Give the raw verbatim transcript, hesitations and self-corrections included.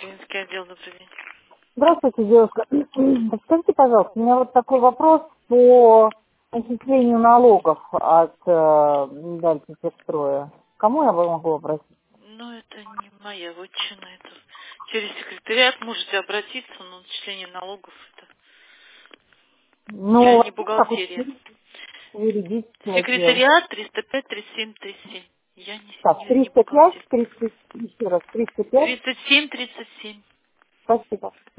Клинический отдел, добрый день. Здравствуйте, девушка. Скажите, пожалуйста, у меня вот такой вопрос по начислению налогов от э, Дальнетехстроя. Кому я могу обратиться? Ну, это не моя вотчина, это через секретариат можете обратиться, но начисление налогов это... Я Ну, не как бухгалтерия. юридический отдел. Секретариат триста пять тридцать семь тридцать семь. Я не, Так, не, не триста пять, бухгалтер. тридцать, еще раз, триста пять. тридцать семь тридцать семь. Спасибо.